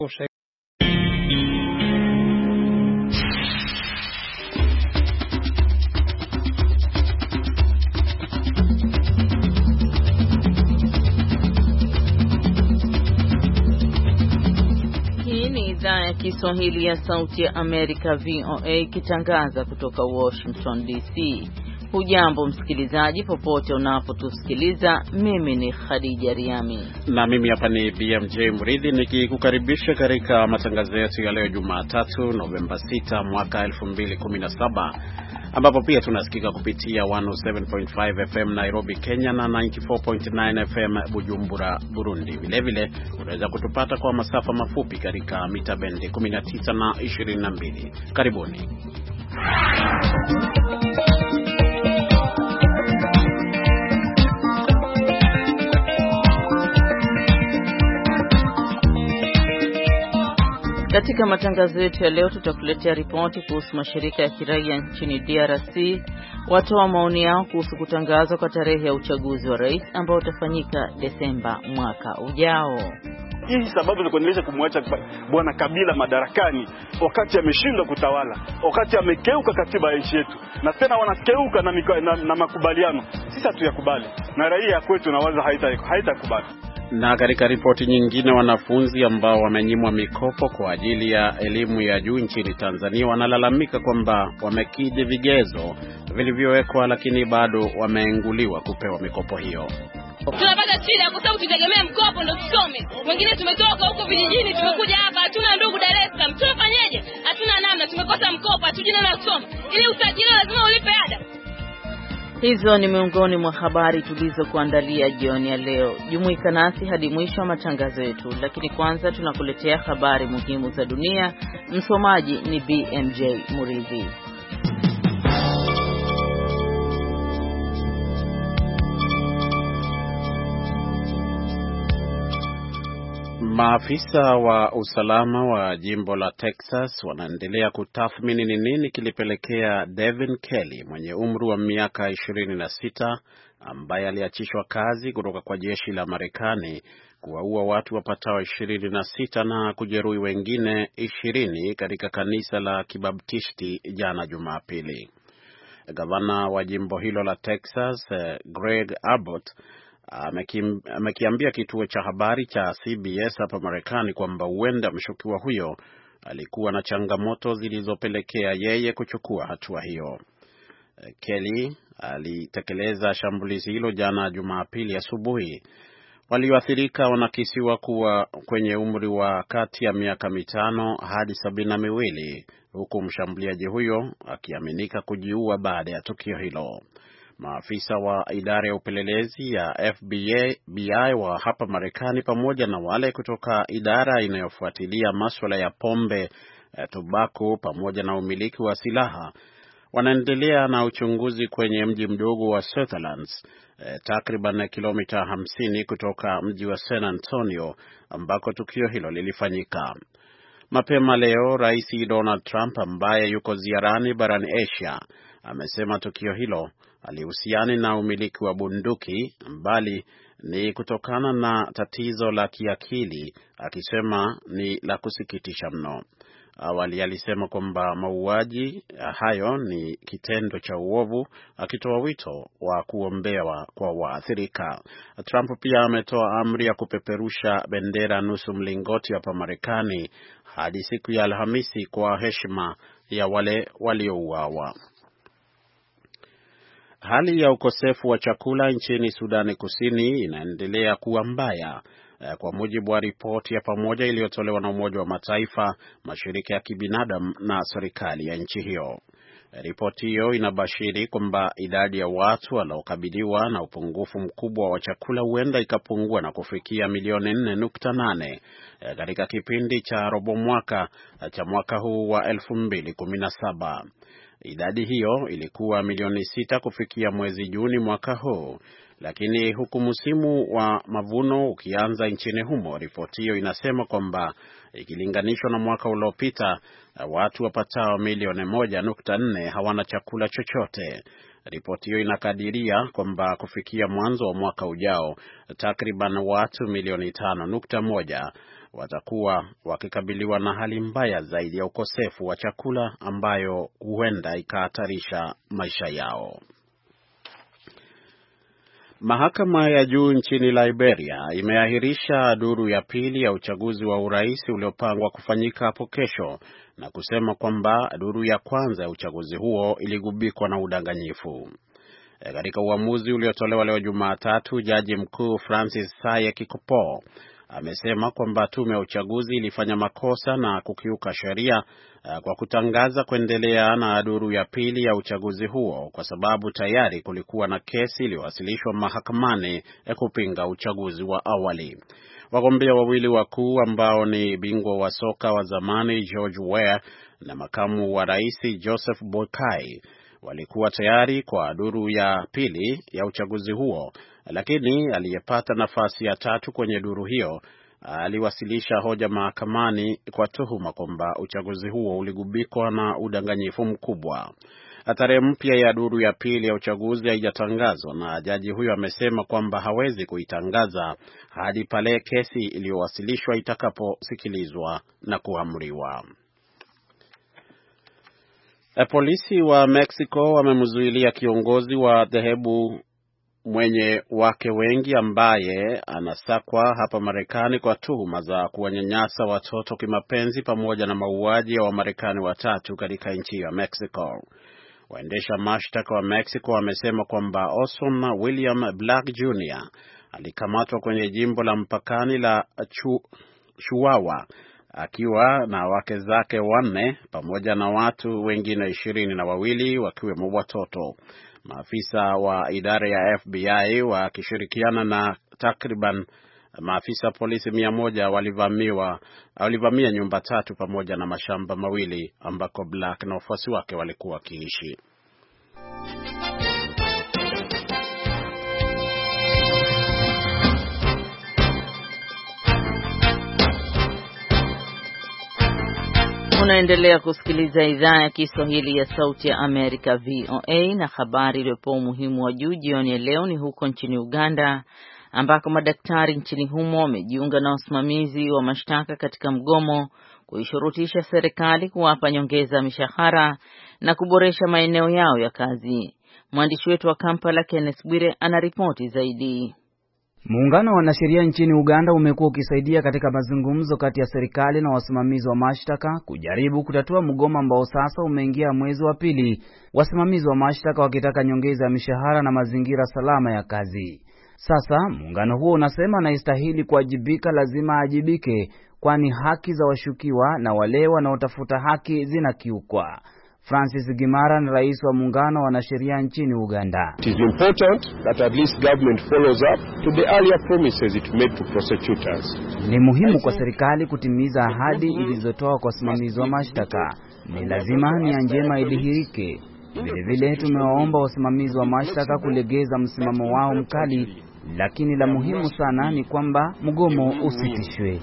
Idhaa ya Kiswahili ya Sauti ya Amerika VOA ikitangaza kutoka Washington DC. Hujambo msikilizaji popote unapotusikiliza. Mimi ni Khadija Riami na mimi hapa ni BMJ Mridhi nikikukaribisha katika matangazo yetu ya leo Jumatatu Novemba 6 mwaka 2017, ambapo pia tunasikika kupitia 107.5 FM Nairobi Kenya na 94.9 FM Bujumbura Burundi. Vilevile unaweza kutupata kwa masafa mafupi katika mita bendi 19 na 22. Karibuni. Katika matangazo yetu ya leo tutakuletea ripoti kuhusu mashirika ya kiraia nchini DRC watoa maoni yao kuhusu kutangazwa kwa tarehe ya uchaguzi wa rais ambao utafanyika Desemba mwaka ujao. Hii sababu ni kuendelea kumwacha Bwana Kabila madarakani wakati ameshindwa kutawala, wakati amekeuka katiba ya nchi yetu, na tena wanakeuka na makubaliano. Sisi hatuyakubali na raia kwetu nawaza haitakubali. Na katika ripoti nyingine, wanafunzi ambao wamenyimwa mikopo kwa ajili ya elimu ya juu nchini Tanzania wanalalamika kwamba wamekidhi vigezo vilivyowekwa lakini bado wameenguliwa kupewa mikopo hiyo. Tunapata shida kwa sababu tutegemea mkopo ndio tusome. Wengine tumetoka huko vijijini tumekuja hapa, hatuna ndugu Dar es Salaam. Tunafanyaje? Hatuna namna, tumekosa mkopo, hatujui namna kusoma. Ili usajili lazima ulipe ada. Hizo ni miongoni mwa habari tulizokuandalia jioni ya leo. Jumuika nasi hadi mwisho wa matangazo yetu, lakini kwanza tunakuletea habari muhimu za dunia. Msomaji ni BMJ Muridhi. Maafisa wa usalama wa jimbo la Texas wanaendelea kutathmini ni nini kilipelekea Devin Kelly mwenye umri wa miaka 26 ambaye aliachishwa kazi kutoka kwa jeshi la Marekani kuwaua watu wapatao 26 na kujeruhi wengine 20 katika kanisa la Kibaptisti jana Jumapili. Gavana wa jimbo hilo la Texas, Greg Abbott, amekiambia kituo cha habari cha CBS hapa Marekani kwamba huenda mshukiwa huyo alikuwa na changamoto zilizopelekea yeye kuchukua hatua hiyo. Kelly alitekeleza shambulizi hilo jana Jumapili asubuhi. Walioathirika wanakisiwa kuwa kwenye umri wa kati ya miaka 5 hadi 72, huku mshambuliaji huyo akiaminika kujiua baada ya tukio hilo. Maafisa wa idara ya upelelezi ya FBI wa hapa Marekani pamoja na wale kutoka idara inayofuatilia masuala ya pombe, tobacco pamoja na umiliki wa silaha wanaendelea na uchunguzi kwenye mji mdogo wa Sutherlands, takriban kilomita 50 kutoka mji wa San Antonio ambako tukio hilo lilifanyika. Mapema leo, Rais Donald Trump ambaye yuko ziarani barani Asia amesema tukio hilo alihusiana na umiliki wa bunduki bali ni kutokana na tatizo la kiakili, akisema ni la kusikitisha mno. Awali alisema kwamba mauaji hayo ni kitendo cha uovu, akitoa wito wa kuombewa kwa waathirika. Trump pia ametoa amri ya kupeperusha bendera nusu mlingoti hapa Marekani hadi siku ya Alhamisi kwa heshima ya wale waliouawa. Hali ya ukosefu wa chakula nchini Sudani Kusini inaendelea kuwa mbaya, kwa mujibu wa ripoti ya pamoja iliyotolewa na Umoja wa Mataifa, mashirika ya kibinadamu na serikali ya nchi hiyo. Ripoti hiyo inabashiri kwamba idadi ya watu wanaokabiliwa na upungufu mkubwa wa chakula huenda ikapungua na kufikia milioni 4.8 katika kipindi cha robo mwaka cha mwaka huu wa 2017. Idadi hiyo ilikuwa milioni 6 kufikia mwezi Juni mwaka huu, lakini huku msimu wa mavuno ukianza nchini humo, ripoti hiyo inasema kwamba ikilinganishwa na mwaka uliopita, watu wapatao milioni 1.4 hawana chakula chochote. Ripoti hiyo inakadiria kwamba kufikia mwanzo wa mwaka ujao, takriban watu milioni 5.1 watakuwa wakikabiliwa na hali mbaya zaidi ya ukosefu wa chakula ambayo huenda ikahatarisha maisha yao. Mahakama ya juu nchini Liberia imeahirisha duru ya pili ya uchaguzi wa urais uliopangwa kufanyika hapo kesho na kusema kwamba duru ya kwanza ya uchaguzi huo iligubikwa na udanganyifu. Katika uamuzi uliotolewa leo Jumatatu, jaji mkuu Francis Saye Kikopo amesema kwamba tume ya uchaguzi ilifanya makosa na kukiuka sheria kwa kutangaza kuendelea na duru ya pili ya uchaguzi huo kwa sababu tayari kulikuwa na kesi iliyowasilishwa mahakamani kupinga uchaguzi wa awali. Wagombea wawili wakuu ambao ni bingwa wa soka wa zamani George Weah na makamu wa rais Joseph Boakai walikuwa tayari kwa duru ya pili ya uchaguzi huo, lakini aliyepata nafasi ya tatu kwenye duru hiyo aliwasilisha hoja mahakamani kwa tuhuma kwamba uchaguzi huo uligubikwa na udanganyifu mkubwa. Tarehe mpya ya duru ya pili ya uchaguzi haijatangazwa na jaji huyo amesema kwamba hawezi kuitangaza hadi pale kesi iliyowasilishwa itakaposikilizwa na kuamriwa. Polisi wa Mexico wamemzuilia kiongozi wa dhehebu mwenye wake wengi ambaye anasakwa hapa Marekani kwa tuhuma za kuwanyanyasa watoto kimapenzi pamoja na mauaji ya Wamarekani watatu katika nchi ya Mexico. Waendesha mashtaka wa Mexico wamesema kwamba Orson William Black Jr. alikamatwa kwenye jimbo la mpakani la Chihuahua akiwa na wake zake 4 pamoja na watu wengine 22 wakiwemo watoto. Maafisa wa idara ya FBI wakishirikiana na takriban maafisa polisi 100 walivamia nyumba 3 pamoja na mashamba 2 ambako Black na wafuasi wake walikuwa wakiishi. Unaendelea kusikiliza idhaa ya Kiswahili ya Sauti ya Amerika VOA, na habari iliyopewa umuhimu wa juu jioni ya leo ni huko nchini Uganda ambako madaktari nchini humo wamejiunga na wasimamizi wa mashtaka katika mgomo kuishurutisha serikali kuwapa nyongeza mishahara na kuboresha maeneo yao ya kazi. Mwandishi wetu wa Kampala Kenneth Bwire anaripoti zaidi. Muungano wa wanasheria nchini Uganda umekuwa ukisaidia katika mazungumzo kati ya serikali na wasimamizi wa mashtaka kujaribu kutatua mgomo ambao sasa umeingia mwezi wa pili, wasimamizi wa mashtaka wakitaka nyongeza ya mishahara na mazingira salama ya kazi. Sasa muungano huo unasema anayestahili kuwajibika lazima ajibike, kwani haki za washukiwa na wale wanaotafuta haki zinakiukwa. Francis Gimara ni rais wa muungano wa wanasheria nchini Uganda. It is important that at least government follows up to the earlier promises it made to prosecutors. Ni muhimu kwa serikali kutimiza ahadi ilizotoa kwa wasimamizi wa mashtaka. Ni lazima nia njema idhihirike. Vile tumewaomba wasimamizi wa mashtaka kulegeza msimamo wao mkali, lakini la muhimu sana ni kwamba mgomo usitishwe.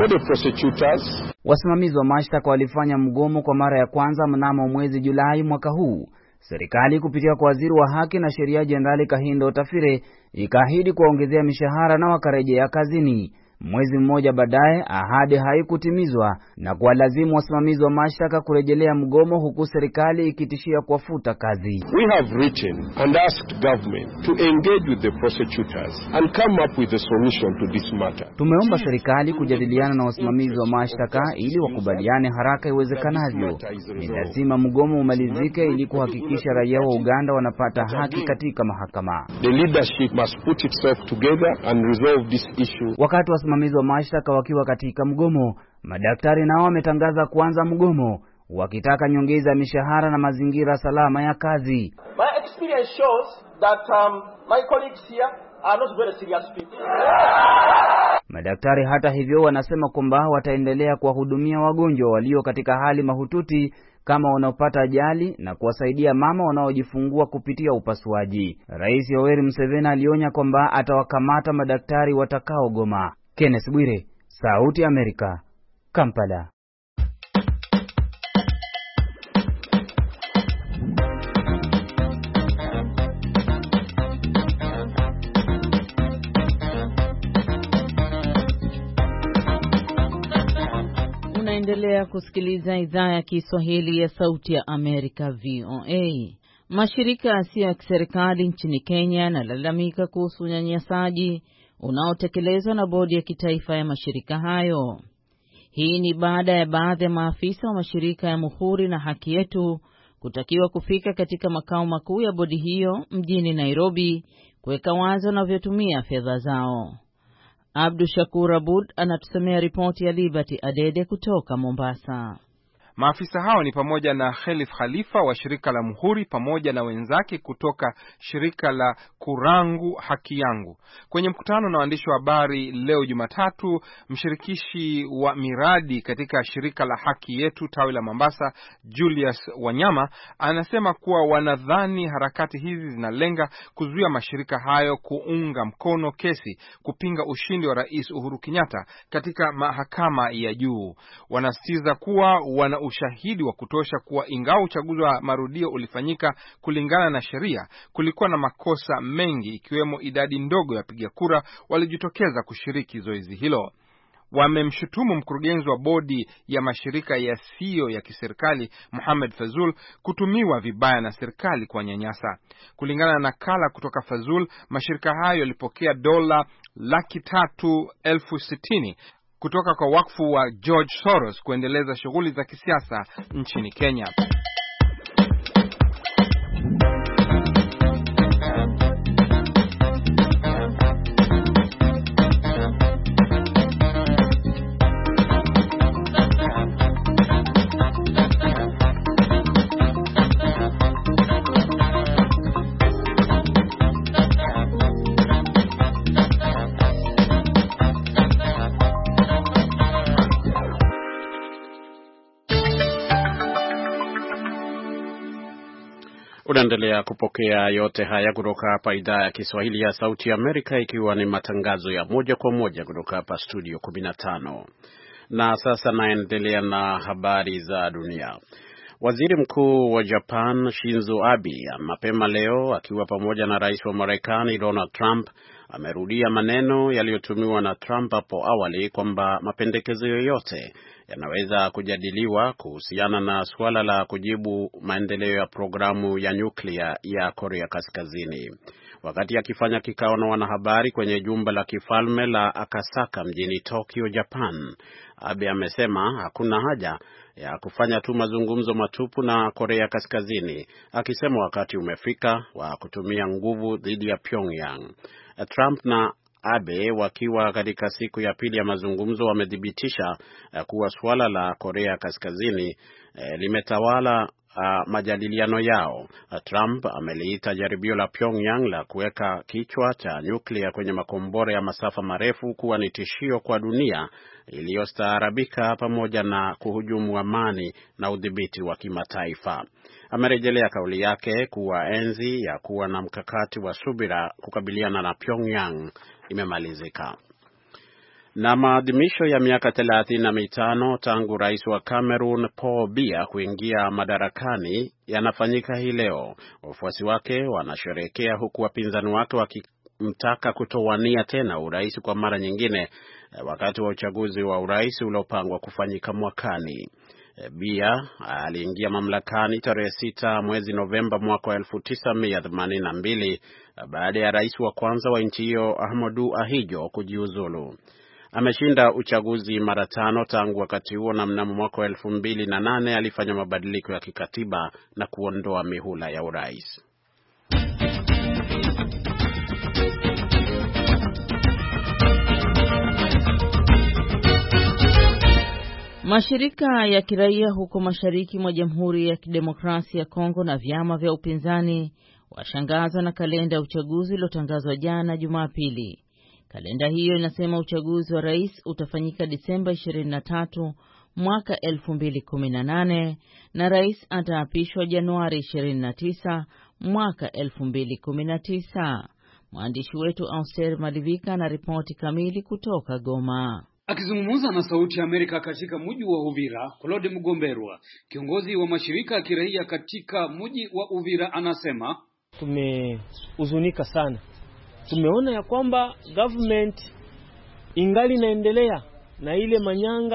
Wasimamizi wa mashtaka walifanya mgomo kwa mara ya kwanza mnamo mwezi Julai mwaka huu. Serikali kupitia kwa waziri wa haki na sheria Jenerali Kahindo Tafire ikaahidi kuwaongezea mishahara na wakarejea kazini. Mwezi mmoja baadaye ahadi haikutimizwa na kuwalazimu wasimamizi wa mashtaka kurejelea mgomo, huku serikali ikitishia kuwafuta kazi. We have written and asked government to engage with the prosecutors and come up with a solution to this matter. Tumeomba serikali kujadiliana na wasimamizi wa mashtaka ili wakubaliane haraka iwezekanavyo. Ni lazima mgomo umalizike ili kuhakikisha raia wa Uganda wanapata haki katika mahakama. The leadership must put itself together and resolve this issue. Wakati wasimamizi wa mashtaka wakiwa katika mgomo, madaktari nao wametangaza kuanza mgomo wakitaka nyongeza ya mishahara na mazingira salama ya kazi. My experience shows that my colleagues here are not very serious people. Madaktari hata hivyo wanasema kwamba wataendelea kuwahudumia wagonjwa walio katika hali mahututi kama wanaopata ajali na kuwasaidia mama wanaojifungua kupitia upasuaji. Rais Yoweri Museveni alionya kwamba atawakamata madaktari watakaogoma. Kenneth Bwire, Sauti ya Amerika, Kampala. Unaendelea kusikiliza idhaa ya Kiswahili ya Sauti ya Amerika, VOA. Mashirika yasiyo ya kiserikali nchini Kenya yanalalamika kuhusu unyanyasaji unaotekelezwa na bodi ya kitaifa ya mashirika hayo. Hii ni baada ya baadhi ya maafisa wa mashirika ya Muhuri na Haki Yetu kutakiwa kufika katika makao makuu ya bodi hiyo mjini Nairobi kuweka wazi wanavyotumia fedha zao. Abdu Shakur Abud anatusomea ripoti ya Liberty Adede kutoka Mombasa. Maafisa hao ni pamoja na Khalif Khalifa wa shirika la Muhuri pamoja na wenzake kutoka shirika la Kurangu Haki Yangu. Kwenye mkutano na waandishi wa habari leo Jumatatu, mshirikishi wa miradi katika shirika la Haki Yetu tawi la Mombasa, Julius Wanyama, anasema kuwa wanadhani harakati hizi zinalenga kuzuia mashirika hayo kuunga mkono kesi kupinga ushindi wa Rais Uhuru Kenyatta katika mahakama ya juu. Wanasisitiza kuwa wana ushahidi wa kutosha kuwa ingawa uchaguzi wa marudio ulifanyika kulingana na sheria, kulikuwa na makosa mengi ikiwemo idadi ndogo ya wapiga kura walijitokeza kushiriki zoezi hilo. Wamemshutumu mkurugenzi wa bodi ya mashirika yasiyo ya kiserikali Mohamed Fazul kutumiwa vibaya na serikali kwa nyanyasa. Kulingana na nakala kutoka Fazul, mashirika hayo yalipokea dola 360,000 kutoka kwa wakfu wa George Soros kuendeleza shughuli za kisiasa nchini Kenya. Unaendelea kupokea yote haya kutoka hapa idhaa ya Kiswahili ya Sauti ya Amerika, ikiwa ni matangazo ya moja kwa moja kutoka hapa studio 15. Na sasa naendelea na habari za dunia. Waziri Mkuu wa Japan Shinzo Abe mapema leo akiwa pamoja na Rais wa Marekani Donald Trump amerudia maneno yaliyotumiwa na Trump hapo awali kwamba mapendekezo yoyote yanaweza kujadiliwa kuhusiana na suala la kujibu maendeleo ya programu ya nyuklia ya Korea Kaskazini. Wakati akifanya kikao na wanahabari kwenye jumba la kifalme la Akasaka mjini Tokyo, Japan, Abe amesema hakuna haja ya kufanya tu mazungumzo matupu na Korea Kaskazini, akisema wakati umefika wa kutumia nguvu dhidi ya Pyongyang. Trump na Abe wakiwa katika siku ya pili ya mazungumzo wamedhibitisha kuwa suala la Korea Kaskazini limetawala majadiliano yao. Trump ameliita jaribio la Pyongyang la kuweka kichwa cha nyuklia kwenye makombora ya masafa marefu kuwa ni tishio kwa dunia iliyostaarabika pamoja na kuhujumu amani na udhibiti wa kimataifa. Amerejelea kauli yake kuwa enzi ya kuwa na mkakati wa subira kukabiliana na Pyongyang imemalizika. Na maadhimisho ya miaka 35 tangu rais wa Cameroon Paul Biya kuingia madarakani yanafanyika hii leo. Wafuasi wake wanasherehekea huku wapinzani wake wakimtaka kutowania tena urais kwa mara nyingine wakati wa uchaguzi wa urais uliopangwa kufanyika mwakani. Biya aliingia mamlakani tarehe 6 mwezi Novemba mwaka 1982 baada ya rais wa kwanza wa nchi hiyo Ahmadou Ahidjo kujiuzulu. Ameshinda uchaguzi mara 5 tangu wakati huo, na mnamo mwaka 2008 alifanya mabadiliko ya kikatiba na kuondoa mihula ya urais. Mashirika ya kiraia huko mashariki mwa Jamhuri ya Kidemokrasia ya Kongo na vyama vya upinzani washangazwa na kalenda ya uchaguzi uliotangazwa jana Jumapili. Kalenda hiyo inasema uchaguzi wa rais utafanyika Disemba 23 mwaka 2018 na rais ataapishwa Januari 29 mwaka 2019. Mwandishi wetu Auster Malivika na ripoti kamili kutoka Goma. Akizungumza na Sauti ya Amerika katika mji wa Uvira, Claude Mugomberwa, kiongozi wa mashirika ya kiraia katika mji wa Uvira, anasema tumehuzunika sana. Tumeona ya kwamba government ingali inaendelea na ile manyanga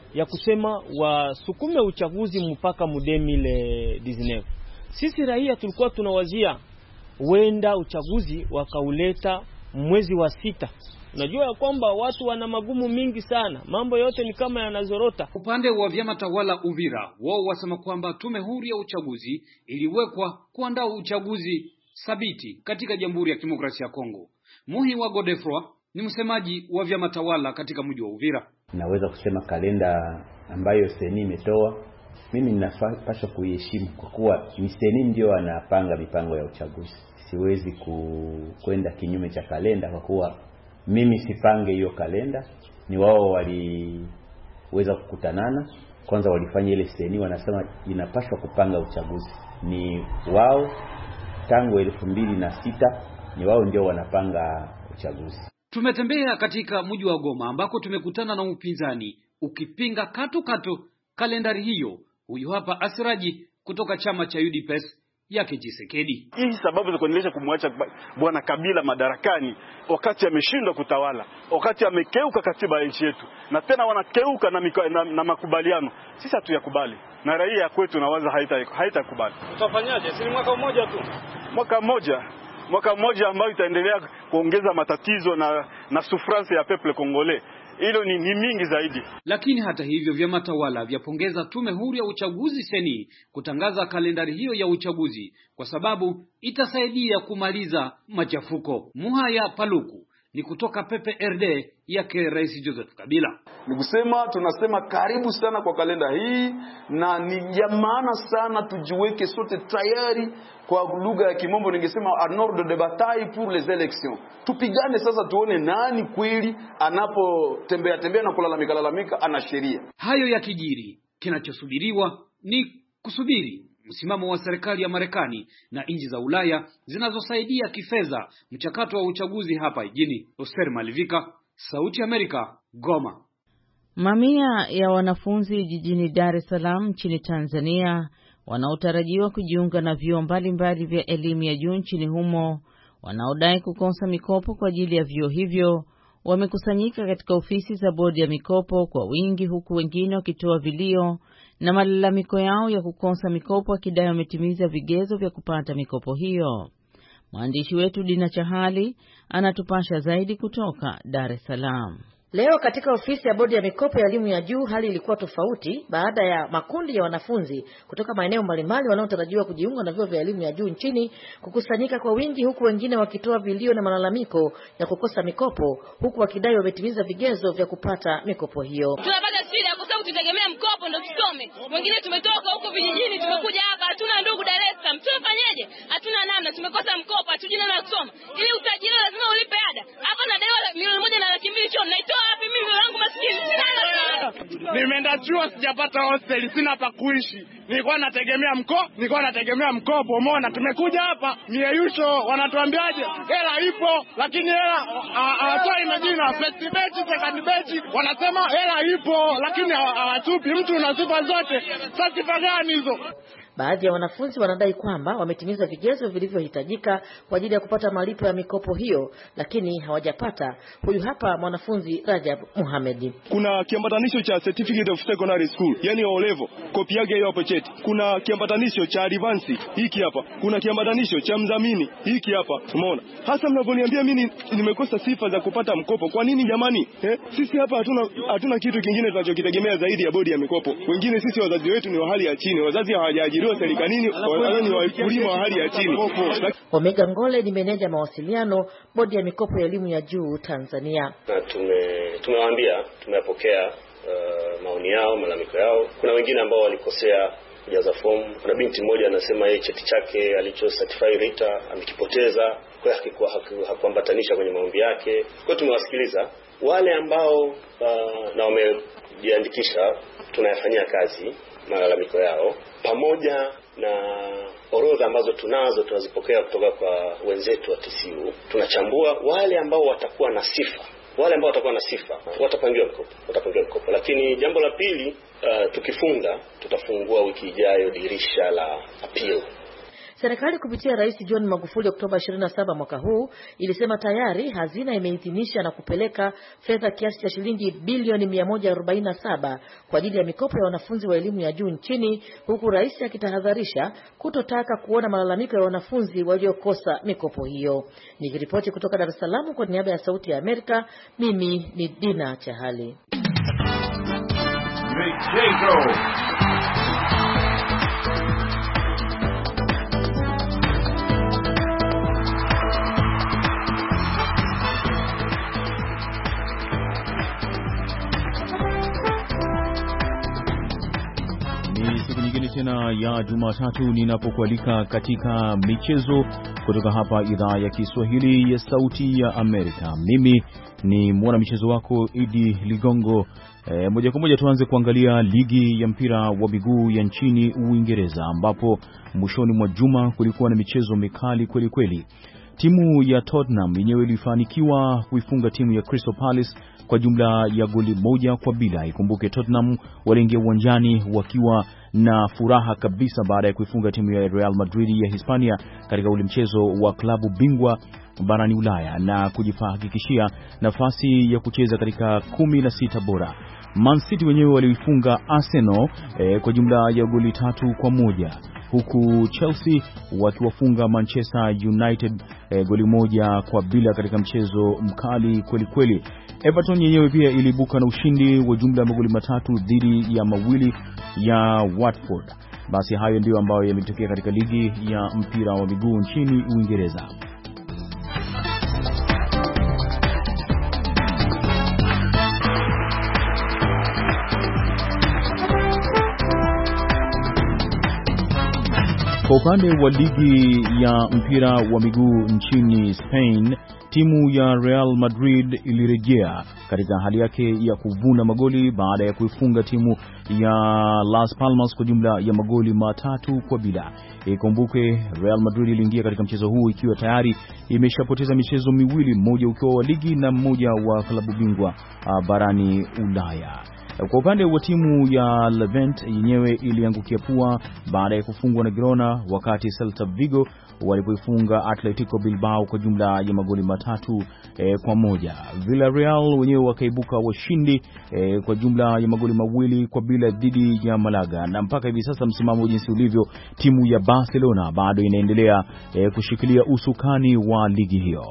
ya kusema wasukume uchaguzi mpaka mu 2019. Sisi raia tulikuwa tunawazia wenda uchaguzi wakauleta mwezi wa 6. Unajua ya kwamba watu wana magumu mingi sana, mambo yote ni kama yanazorota. Upande wa vyama tawala Uvira, wao wasema kwamba tume huru ya uchaguzi iliwekwa kuandaa uchaguzi thabiti katika Jamhuri ya Kidemokrasia ya Kongo. Muhi wa Godefroy ni msemaji wa vyama tawala katika mji wa Uvira. Naweza kusema kalenda ambayo seni imetoa, mimi ninapaswa kuiheshimu kwa kuwa ni seni ndio anapanga mipango ya uchaguzi. Siwezi kwenda kinyume cha kalenda kwa kuwa mimi sipange hiyo kalenda, ni wao waliweza kukutanana. Kwanza walifanya ile seni, wanasema inapaswa kupanga uchaguzi. Ni wao tangu 2006 ni wao ndio wanapanga uchaguzi. Tumetembea katika mji wa Goma ambako tumekutana na upinzani ukipinga katu kalendari hiyo. Huyu hapa Asiraji kutoka chama cha UDPS yake Tshisekedi. Hii sababu za kuendelea kumwacha bwana Kabila madarakani wakati ameshindwa kutawala, wakati amekeuka katiba ya nchi yetu, na tena wanakeuka na makubaliano. Sisi hatuyakubali, na raia kwetu nawaza haitakubali. Tutafanyaje? Si mwaka mmoja tu. Mwaka mmoja ambao itaendelea kuongeza matatizo na souffrance ya peuple congolais. Hilo ni mingi zaidi. Lakini hata hivyo vyama tawala vyapongeza tume huru ya uchaguzi seni kutangaza kalendari hiyo ya uchaguzi kwa sababu itasaidia kumaliza machafuko. Muhaya Paluku ni kutoka PPRD yake Rais Joseph Kabila. Ni kusema tunasema karibu sana kwa kalenda hii, na ni ya maana sana tujiweke sote tayari. Kwa lugha ya kimombo ningesema en ordre de bataille pour les élections. Tupigane sasa tuone nani kweli anapotembea na kulalamika ana sheria. Hayo ya kijiri, kinachosubiriwa ni kusubiri msimamo wa serikali ya Marekani na nchi za Ulaya zinazosaidia kifedha mchakato wa uchaguzi hapa jijini. Oster Malivika, Sauti ya Amerika, Goma. Mamia ya wanafunzi jijini Dar es Salaam nchini Tanzania wanaotarajiwa kujiunga na vyuo mbalimbali vya elimu ya juu nchini humo, wanaodai kukosa mikopo kwa ajili ya vyuo hivyo, wamekusanyika katika ofisi za bodi ya mikopo kwa wingi, huku wengine wakitoa vilio na malalamiko yao ya kukosa mikopo, akidai wametimiza vigezo vya kupata mikopo hiyo. Mwandishi wetu Dina Chahali anatupasha zaidi kutoka Dar es Salaam. Leo katika ofisi ya bodi ya mikopo ya elimu ya juu hali ilikuwa tofauti baada ya makundi ya wanafunzi kutoka maeneo mbalimbali wanaotarajiwa kujiunga na vyuo vya elimu ya juu nchini kukusanyika kwa wingi, huku wengine wakitoa vilio na malalamiko ya kukosa mikopo, huku wakidai wametimiza vigezo vya kupata mikopo hiyo. Tunapata shida kwa sababu tutegemea mkopo ndio tusome. Wengine tumetoka huko vijijini tumekuja hapa, hatuna ndugu Dar es Salaam. Tunafanyaje? Hatuna namna, tumekosa mkopo, hatujui namna ya kusoma. Ili usajili lazima ulipe ada. Hapa na dai milioni 1.2 choni. Naitoa wapi mimi wangu maskini? Nimeenda chuo sijapata hostel, sina pa kuishi. Nilikuwa nategemea mkopo. Umeona tumekuja hapa mieyusho wanatuambiaje? Hela ipo, lakini hela hawatoi majina. First batch, second batch wanasema hela ipo, lakini hawatupi. Mtu una sifa zote. Sasa sifa gani hizo? Baadhi ya wanafunzi wanadai kwamba wametimiza vigezo vilivyohitajika kwa ajili ya kupata malipo ya mikopo hiyo, lakini hawajapata. Huyu hapa mwanafunzi Rajab Muhamedi. Kuna kiambatanisho cha certificate of secondary school, yani O level, kopi yake hiyo hapo cheti. Kuna kiambatanisho cha advance hiki hapa. Kuna kiambatanisho cha mdhamini hiki hapa. Umeona? Hasa mnaponiambia mimi nimekosa sifa za kupata mkopo. Kwa nini jamani? Sisi hapa hatuna kitu kingine tunachokitegemea zaidi ya bodi ya mikopo. Wengine sisi wazazi wetu ni wa hali ya chini. Wazazi hawajaajiriwa serikalini, ni wakulima wa hali ya chini. Omega Ngole ni meneja mawasiliano bodi ya mikopo ya elimu ya juu Tanzania. Na tumewaambia tumeyapokea maoni yao, malalamiko yao. Kuna wengine ambao walikosea kujaza fomu. Kuna binti mmoja anasema yeye cheti chake alicho certify rater amekipoteza, kwa hakuambatanisha kwenye maombi yake. Kwa tumewasikiliza wale ambao na wamejiandikisha, tunayafanyia kazi malalamiko yao pamoja na orodha ambazo tunazipokea kutoka kwa wenzetu wa TCU. Tunachambua wale ambao watakuwa na sifa. Watapangiwa mkopo. Lakini jambo la pili, tutafungua wiki ijayo dirisha la appeal. Serikali kupitia Rais John Magufuli Oktoba 27 mwaka huu ilisema tayari hazina imeidhinisha na kupeleka fedha kiasi cha shilingi bilioni 147 kwa ajili ya mikopo ya wanafunzi wa elimu ya juu nchini, huku rais akitahadharisha kutotaka kuona malalamiko ya wanafunzi waliokosa mikopo hiyo. Nikiripoti kutoka Dar es Salaam kwa niaba ya Sauti ya Amerika, mimi ni Dina Chahali. Siku nyingine tena ya Jumatatu ninapokualika katika michezo kutoka hapa idhaa ya Kiswahili ya Sauti ya Amerika. Mimi ni mwana michezo wako Idi Ligongo. Moja kwa moja tuanze kuangalia ligi ya mpira wa miguu ya nchini Uingereza, ambapo mwishoni mwa juma kulikuwa na michezo mikali kweli kweli. Timu ya Tottenham yenyewe ilifanikiwa kuifunga timu ya Crystal Palace kwa jumla ya goli 1-0. Ikumbuke Tottenham waliingia uwanjani wakiwa na furaha kabisa baada ya kuifunga timu ya Real Madrid ya Hispania katika ule mchezo wa klabu bingwa barani Ulaya na kujihakikishia nafasi ya kucheza katika 16 bora. Man City wenyewe waliifunga Arsenal kwa jumla ya goli 3-1, huku Chelsea wakiwafunga Manchester United goli 1-0 katika mchezo mkali kweli kweli. Everton yenyewe pia ilibuka na ushindi wa jumla ya magoli 3 dhidi ya 2 ya Watford. Basi hayo ndio ambayo yametokea katika ligi ya mpira wa miguu nchini Uingereza. Kwa upande wa ligi ya mpira wa miguu nchini Spain, timu ya Real Madrid ilirejea katika hali yake ya kuvuna magoli baada ya kuifunga timu ya Las Palmas kwa jumla ya magoli 3-0. Ikumbuke Real Madrid iliingia katika mchezo huu ikiwa tayari imeshapoteza michezo miwili, mmoja ukiwa wa ligi na mmoja wa klabu bingwa barani Ulaya. Kwa upande wa timu ya Levante yenyewe iliangukia pua baada ya kufungwa na Girona, wakati Celta Vigo walipoifunga Atletico Bilbao kwa jumla ya magoli 3-1. Villarreal wenyewe wakaibuka washindi kwa jumla ya magoli 2-0 dhidi ya Malaga, na mpaka hivi sasa msimamo jinsi ulivyo, timu ya Barcelona bado inaendelea kushikilia usukani wa ligi hiyo.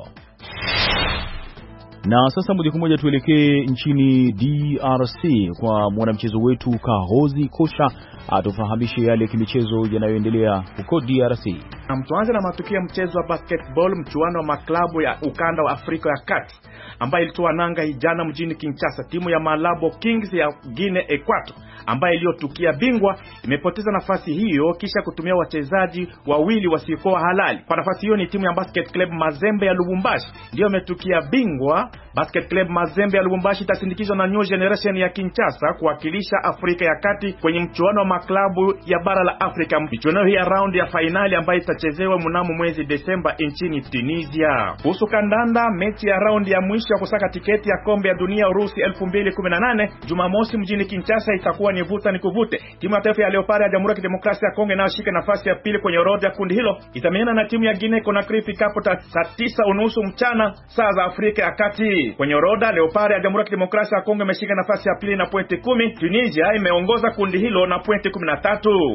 Na sasa moja kwa moja tuelekee nchini DRC kwa mwanamchezo wetu Kahozi Kosha atufahamishe yale kimichezo yanayoendelea huko DRC. Tuanze na matukio ya mchezo wa basketball, mchuano wa maklabu ya ukanda wa Afrika ya Kati ambayo ilitoa nanga hijana mjini Kinshasa. Timu ya Malabo Kings ya Guinea Equator ambayo iliyotukia bingwa imepoteza nafasi hiyo kisha kutumia wachezaji wawili wasiokuwa halali. Kwa nafasi hiyo ni timu ya Basket Club Mazembe ya Lubumbashi ndio imetukia bingwa. Basket Club Mazembe ya Lubumbashi itasindikizwa na New Generation ya Kinshasa kuwakilisha Afrika ya Kati kwenye mchuano wa maklabu ya bara la Afrika. Michuano hii ya round ya finali ambayo itachezewa mnamo mwezi Desemba nchini Tunisia. Kuhusu kandanda, mechi ya round ya mwisho ya kusaka tiketi ya kombe ya dunia Urusi 2018 Jumamosi mjini Kinshasa itakuwa ni vuta ni kuvute. Timu ya taifa ya Leopard ya Jamhuri ya Kidemokrasia ya Kongo inayoshika nafasi ya pili kwenye orodha ya kundi hilo itamenyana na timu ya Guinea Conakry ifikapo saa 9:30 mchana saa za Afrika ya Kati. Kwenye orodha, Leopard ya Jamhuri ya Kidemokrasia ya Kongo imeshika nafasi ya pili na pointi 10. Tunisia imeongoza kundi hilo na pointi 13.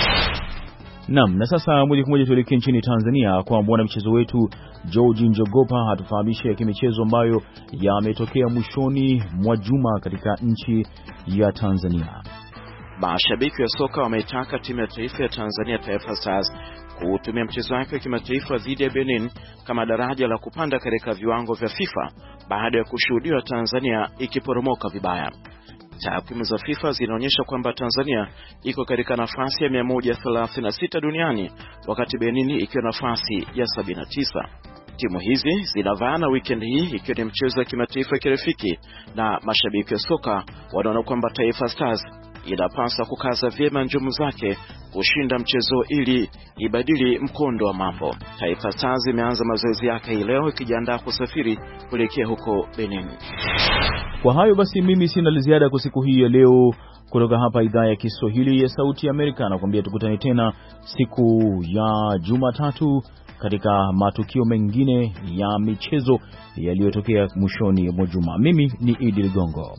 Naam, na sasa moja kwa moja tuelekee nchini Tanzania kwa mwana mchezo wetu George Njogopa atufahamishe kimichezo ambayo yametokea mwishoni mwa juma katika nchi ya Tanzania. Mashabiki wa soka wameitaka timu ya taifa ya Tanzania Taifa Stars kutumia mchezo wake wa kimataifa dhidi ya Benin kama daraja la kupanda katika viwango vya FIFA baada ya kushuhudiwa Tanzania ikiporomoka vibaya. Takwimu za FIFA zinaonyesha kwamba Tanzania iko katika nafasi ya 136 duniani wakati Benin ikiwa nafasi ya 79. Timu hizi zinavaana weekend hii ikiwa ni mchezo wa kimataifa kirafiki, na mashabiki wa soka wanaona kwamba Taifa Stars inapaswa kukaza vyema njumu zake kushinda mchezo ili ibadili mkondo wa mambo. Taifa Stars imeanza mazoezi yake hii leo ikijiandaa kusafiri kuelekea huko Benin. Kwa hayo basi mimi sina la ziada kwa siku hii ya leo. kutoka hapa idhaa ya Kiswahili ya Sauti ya Amerika. Nakwambia tukutane tena siku ya Jumatatu katika matukio mengine ya michezo yaliyotokea mwishoni mwa juma. Mimi ni Idi Ligongo.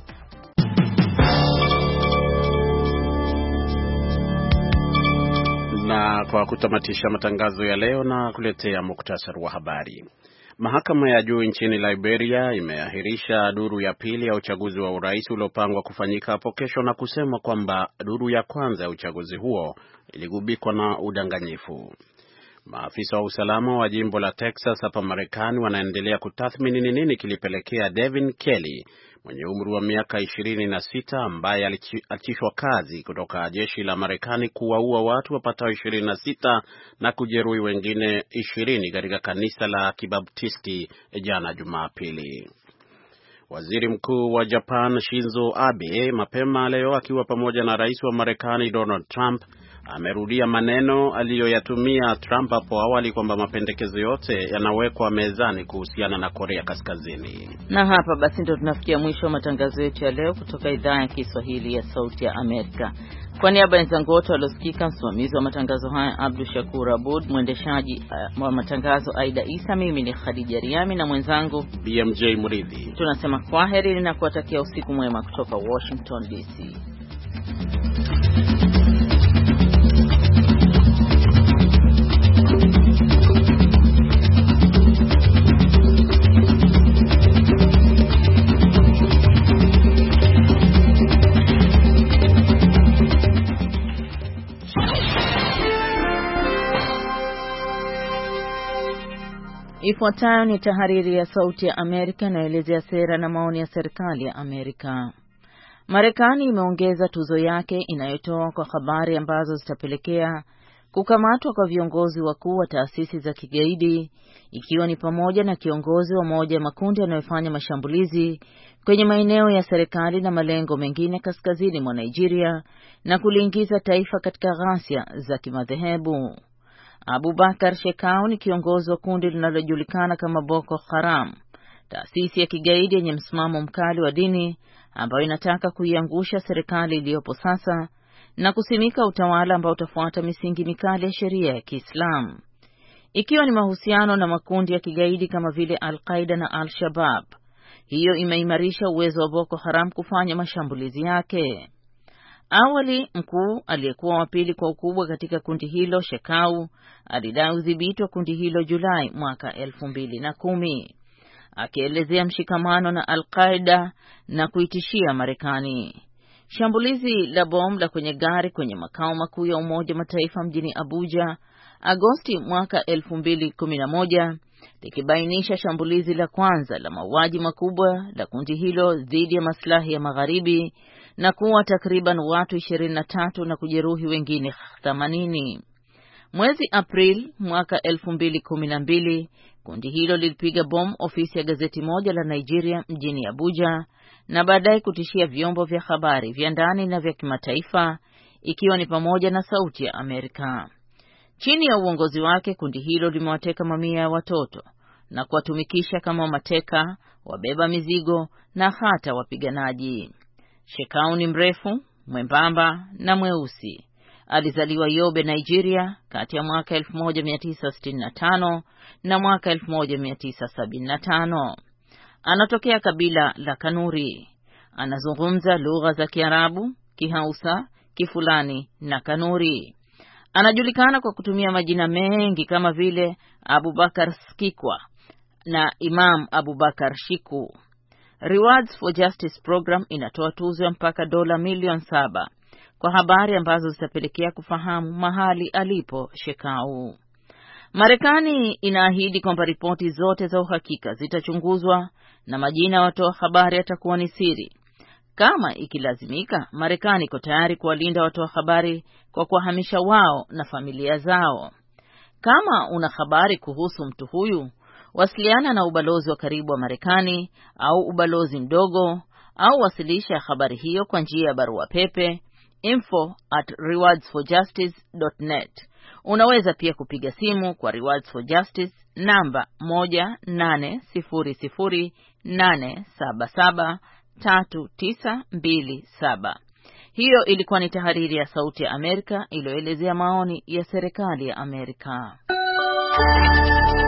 Na kwa kutamatisha matangazo ya leo na kuletea muktasari wa habari. Mahakama ya juu nchini Liberia imeahirisha duru ya pili ya uchaguzi wa urais uliopangwa kufanyika hapo kesho na kusema kwamba duru ya kwanza ya uchaguzi huo iligubikwa na udanganyifu. Maafisa wa usalama wa jimbo la Texas hapa Marekani wanaendelea kutathmini ni nini kilipelekea Devin Kelly mwenye umri wa miaka 26 ambaye aliachishwa kazi kutoka jeshi la Marekani kuwaua watu wapatao 26 na kujeruhi wengine 20 katika kanisa la Kibaptisti jana Jumapili. Waziri Mkuu wa Japan Shinzo Abe mapema leo akiwa pamoja na Rais wa Marekani Donald Trump amerudia maneno aliyoyatumia Trump hapo awali kwamba mapendekezo yote yanawekwa mezani kuhusiana na Korea Kaskazini. Na hapa basi ndio tunafikia mwisho wa matangazo yetu ya leo kutoka idhaa ya Kiswahili ya Sauti ya Amerika. Kwa niaba ya wenzangu wote waliosikika, msimamizi wa matangazo haya Abdul Shakur Abud, mwendeshaji wa matangazo Aida Isa, mimi ni Khadija Riami na mwenzangu BMJ Muridhi. Tunasema kwaheri na kuwatakia usiku mwema kutoka Washington DC. Ifuatayo ni tahariri ya Sauti ya Amerika inayoelezea sera na maoni ya serikali ya Amerika. Marekani imeongeza tuzo yake inayotoa kwa habari ambazo zitapelekea kukamatwa kwa viongozi wakuu wa taasisi za kigaidi, ikiwa ni pamoja na kiongozi wa moja ya makundi yanayofanya mashambulizi kwenye maeneo ya serikali na malengo mengine kaskazini mwa Nigeria na kuliingiza taifa katika ghasia za kimadhehebu. Abubakar Shekau ni kiongozi wa kundi linalojulikana kama Boko Haram, taasisi ya kigaidi yenye msimamo mkali wa dini ambayo inataka kuiangusha serikali iliyopo sasa na kusimika utawala ambao utafuata misingi mikali ya sheria ya Kiislamu. Ikiwa ni mahusiano na makundi ya kigaidi kama vile Al-Qaeda na Al-Shabaab, hiyo imeimarisha uwezo wa Boko Haram kufanya mashambulizi yake. Awali, mkuu aliyekuwa wa pili kwa ukubwa katika kundi hilo, Shekau, alidai udhibiti wa kundi hilo Julai mwaka 2010, akielezea mshikamano na Al-Qaeda na kuitishia Marekani. Shambulizi la bomu la kwenye gari kwenye makao makuu ya Umoja Mataifa mjini Abuja Agosti mwaka 2011 likibainisha shambulizi la kwanza la mauaji makubwa la kundi hilo dhidi ya maslahi ya Magharibi na kuwa takriban watu 23 na kujeruhi wengine 80. Mwezi April mwaka 2012 kundi hilo lilipiga bomu ofisi ya gazeti moja la Nigeria mjini Abuja na baadaye kutishia vyombo vya habari vya ndani na vya kimataifa, ikiwa ni pamoja na Sauti ya Amerika. Chini ya uongozi wake, kundi hilo limewateka mamia ya watoto na kuwatumikisha kama mateka, wabeba mizigo na hata wapiganaji. Shekau ni mrefu, mwembamba na mweusi. Alizaliwa Yobe, Nigeria kati ya mwaka 1965 na mwaka 1975. Anatokea kabila la Kanuri. Anazungumza lugha za Kiarabu, Kihausa, Kifulani na Kanuri. Anajulikana kwa kutumia majina mengi kama vile Abubakar Skikwa na Imam Abubakar Shiku. Rewards for Justice Program inatoa tuzo ya mpaka dola milioni 7 kwa habari ambazo zitapelekea kufahamu mahali alipo Shekau. Marekani inaahidi kwamba ripoti zote za uhakika zitachunguzwa na majina ya watoa habari yatakuwa ni siri. Kama ikilazimika, Marekani iko tayari kuwalinda watoa habari kwa kuwahamisha wao na familia zao. Kama una habari kuhusu mtu huyu, wasiliana na ubalozi wa karibu wa Marekani au ubalozi mdogo, au wasilisha habari hiyo kwa njia ya barua pepe info@rewardsforjustice.net. Unaweza pia kupiga simu kwa Rewards for Justice namba 1-800-877-3927. Hiyo ilikuwa ni tahariri ya Sauti ya Amerika iliyoelezea maoni ya serikali ya Amerika.